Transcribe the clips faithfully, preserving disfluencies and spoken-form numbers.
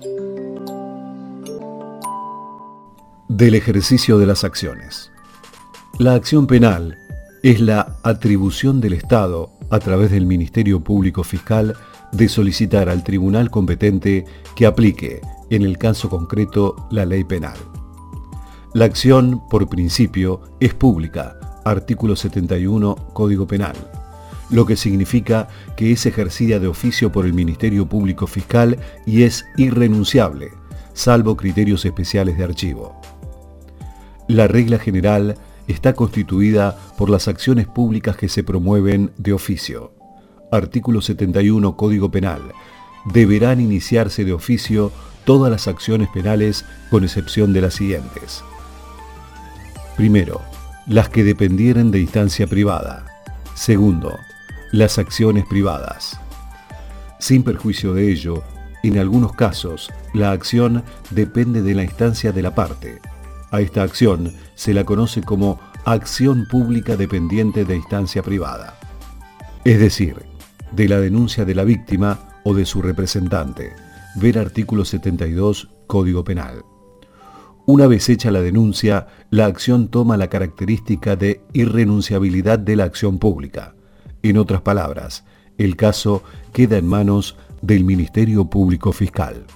Del ejercicio de las acciones. La acción penal es la atribución del Estado, a través del Ministerio Público Fiscal, de solicitar al tribunal competente que aplique, en el caso concreto, la ley penal. La acción, por principio, es pública, artículo setenta y uno, Código Penal, lo que significa que es ejercida de oficio por el Ministerio Público Fiscal y es irrenunciable, salvo criterios especiales de archivo. La regla general está constituida por las acciones públicas que se promueven de oficio. Artículo setenta y uno, Código Penal. Deberán iniciarse de oficio todas las acciones penales con excepción de las siguientes. Primero, las que dependieren de instancia privada. Segundo, las acciones privadas. Sin perjuicio de ello, en algunos casos, la acción depende de la instancia de la parte. A esta acción se la conoce como acción pública dependiente de instancia privada, es decir, de la denuncia de la víctima o de su representante. Ver artículo setenta y dos, Código Penal. Una vez hecha la denuncia, la acción toma la característica de irrenunciabilidad de la acción pública. En otras palabras, el caso queda en manos del Ministerio Público Fiscal.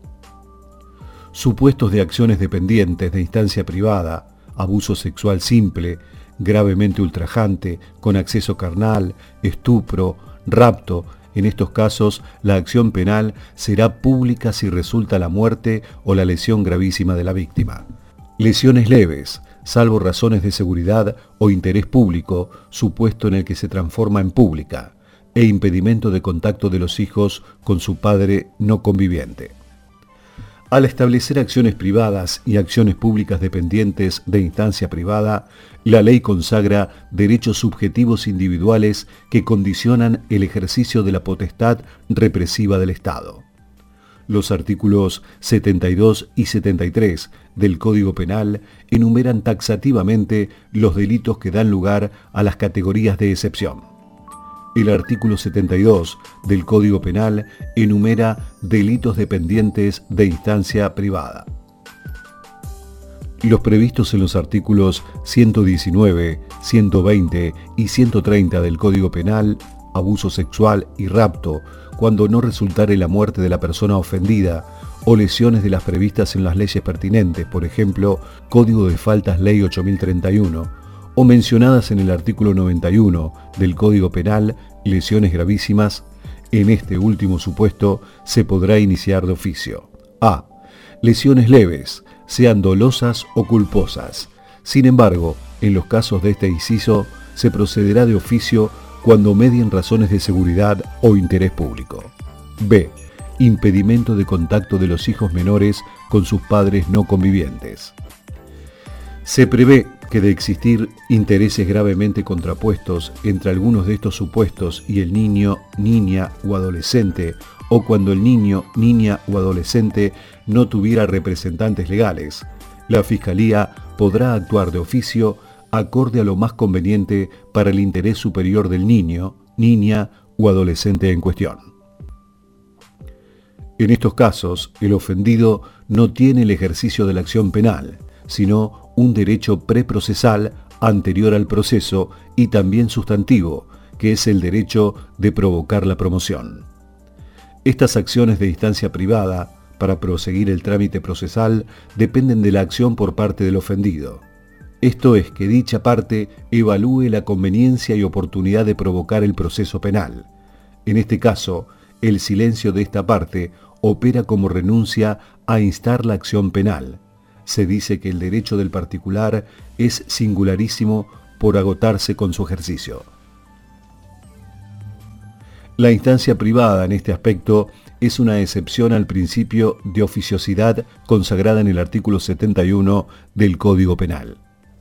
Supuestos de acciones dependientes de instancia privada: abuso sexual simple, gravemente ultrajante, con acceso carnal, estupro, rapto. En estos casos, la acción penal será pública si resulta la muerte o la lesión gravísima de la víctima. Lesiones leves, salvo razones de seguridad o interés público, supuesto en el que se transforma en pública, e impedimento de contacto de los hijos con su padre no conviviente. Al establecer acciones privadas y acciones públicas dependientes de instancia privada, la ley consagra derechos subjetivos individuales que condicionan el ejercicio de la potestad represiva del Estado. Los artículos setenta y dos y setenta y tres del Código Penal enumeran taxativamente los delitos que dan lugar a las categorías de excepción. El artículo setenta y dos del Código Penal enumera delitos dependientes de instancia privada. Los previstos en los artículos ciento diecinueve, ciento veinte y ciento treinta del Código Penal, abuso sexual y rapto, cuando no resultare la muerte de la persona ofendida, o lesiones de las previstas en las leyes pertinentes, por ejemplo, Código de Faltas Ley ocho mil treinta y uno, o mencionadas en el artículo noventa y uno del Código Penal, lesiones gravísimas, en este último supuesto se podrá iniciar de oficio. A. Lesiones leves, sean dolosas o culposas. Sin embargo, en los casos de este inciso, se procederá de oficio cuando medien razones de seguridad o interés público. B. Impedimento de contacto de los hijos menores con sus padres no convivientes. Se prevé que de existir intereses gravemente contrapuestos entre algunos de estos supuestos y el niño, niña o adolescente, o cuando el niño, niña o adolescente no tuviera representantes legales, la Fiscalía podrá actuar de oficio acorde a lo más conveniente para el interés superior del niño, niña o adolescente en cuestión. En estos casos, el ofendido no tiene el ejercicio de la acción penal, sino un derecho preprocesal anterior al proceso y también sustantivo, que es el derecho de provocar la promoción. Estas acciones de instancia privada, para proseguir el trámite procesal, dependen de la acción por parte del ofendido. Esto es, que dicha parte evalúe la conveniencia y oportunidad de provocar el proceso penal. En este caso, el silencio de esta parte opera como renuncia a instar la acción penal. Se dice que el derecho del particular es singularísimo por agotarse con su ejercicio. La instancia privada en este aspecto es una excepción al principio de oficiosidad consagrada en el artículo setenta y uno del Código Penal.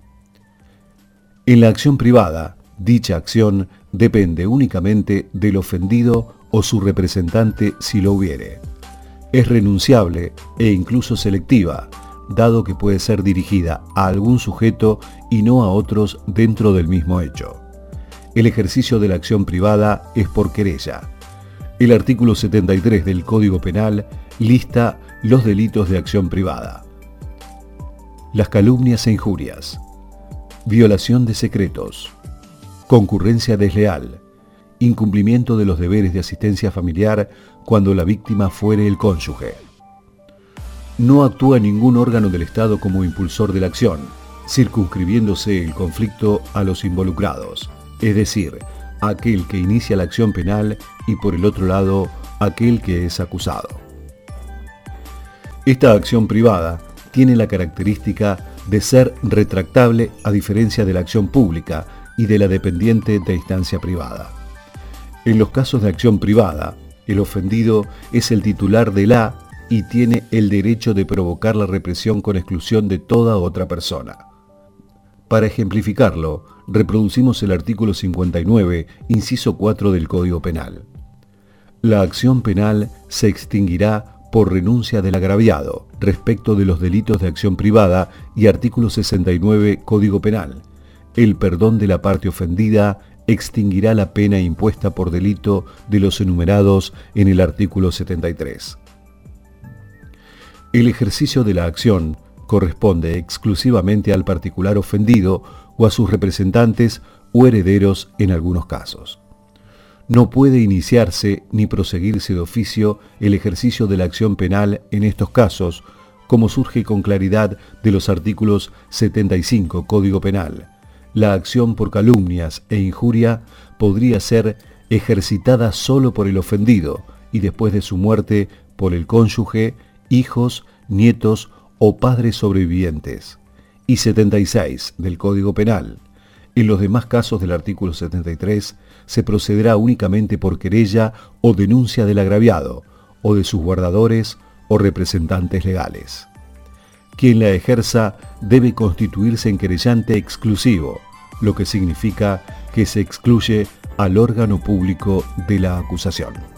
En la acción privada, dicha acción depende únicamente del ofendido o su representante si lo hubiere. Es renunciable e incluso selectiva, dado que puede ser dirigida a algún sujeto y no a otros dentro del mismo hecho. El ejercicio de la acción privada es por querella. El artículo setenta y tres del Código Penal lista los delitos de acción privada. Las calumnias e injurias, violación de secretos, concurrencia desleal, incumplimiento de los deberes de asistencia familiar cuando la víctima fuere el cónyuge. No actúa ningún órgano del Estado como impulsor de la acción, circunscribiéndose el conflicto a los involucrados, es decir, aquel que inicia la acción penal y por el otro lado, aquel que es acusado. Esta acción privada tiene la característica de ser retractable a diferencia de la acción pública y de la dependiente de instancia privada. En los casos de acción privada, el ofendido es el titular de la y tiene el derecho de provocar la represión con exclusión de toda otra persona. Para ejemplificarlo, reproducimos el artículo cincuenta y nueve, inciso cuatro del Código Penal. La acción penal se extinguirá por renuncia del agraviado respecto de los delitos de acción privada y artículo sesenta y nueve Código Penal. El perdón de la parte ofendida extinguirá la pena impuesta por delito de los enumerados en el artículo setenta y tres. El ejercicio de la acción corresponde exclusivamente al particular ofendido o a sus representantes o herederos en algunos casos. No puede iniciarse ni proseguirse de oficio el ejercicio de la acción penal en estos casos, como surge con claridad de los artículos setenta y cinco Código Penal. La acción por calumnias e injuria podría ser ejercitada solo por el ofendido y después de su muerte por el cónyuge, hijos, nietos o padres sobrevivientes. Y setenta y seis del Código Penal. En los demás casos del artículo setenta y tres se procederá únicamente por querella o denuncia del agraviado o de sus guardadores o representantes legales. Quien la ejerza debe constituirse en querellante exclusivo, lo que significa que se excluye al órgano público de la acusación.